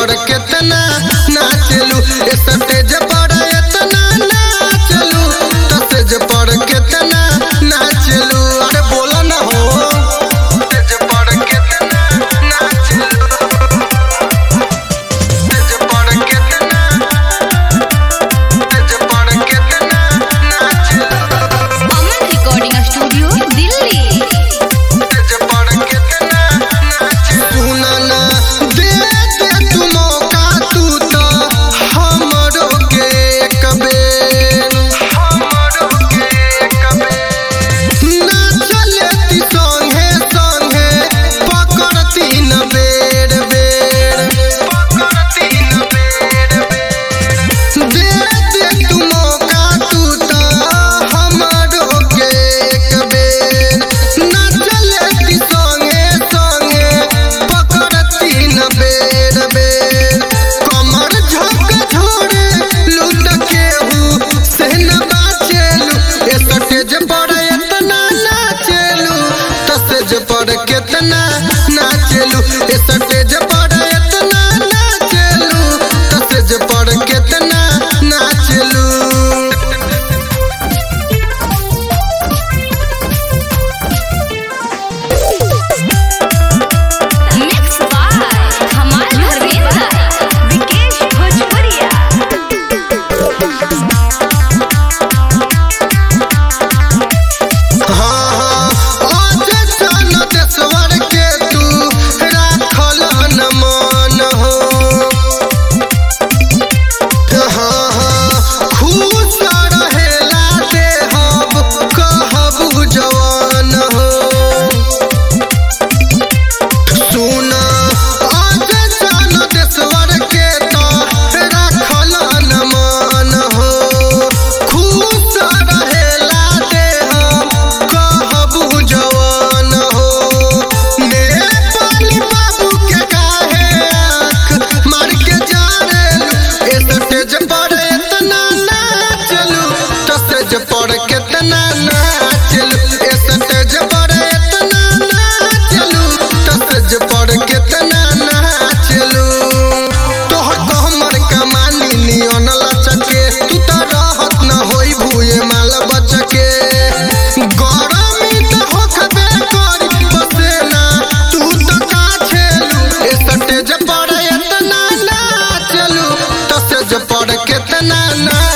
पर कितना नाचलू, स्टेज पर इतना नाचलू, स्टेज पर कितना नाचलू। अरे बोला ना हो, स्टेज पर कितना नाचलू, स्टेज पर कितना, स्टेज पर कितना नाचलू। Aman recording studio Delhi. Stage पर कितना नाचलू। सुना ना दे दे तू मौका, तू तो हमरो के एक बेर, हमरो के एक बेर नाचलेती संगे संगे पकड़ती न बेर बेर, पकड़ती न बेर बेर। दे दे तू मौका, तू तो हमरो के एक बेर नाचलेती संगे संगे पकड़ती न बेर बेर। कमर झक झोरे लूट केहू से न बाचेलू, स्टेज पर इतना नाचेलू, स्टेज पर कितना नाचेलू, स्टेज पर इतना नाचेलू, स्टेज पर कितना नाचेलू। मिक्स बाय कमाल धर्मेंद्र, विकेश भोजपुरिया। हाँ आज जन देशवर के तू राखल न मन हो। हाँ खुश रहेला देहब कहबू जवान हो। सुन आज जन देशवर के तो राखल न मन हो। खुश रहेला देहब कहबू जवान हो। नेपाली बाबू के काहे आँख मार के जानेलू, स्टेज पर इतना नाचलू, स्टेज पर कितना नाचलू, स्टेज पर इतना नाचलू, स्टेज पर कितना नाचलू। तोहर तो हमर कमानी नियन लचके, तू तो रहत न होई भूये माल बचके। गरमी तो होखबे करी बसेना, तू तो काछेलू, स्टेज पर इतना नाचलू, स्टेज पर कितना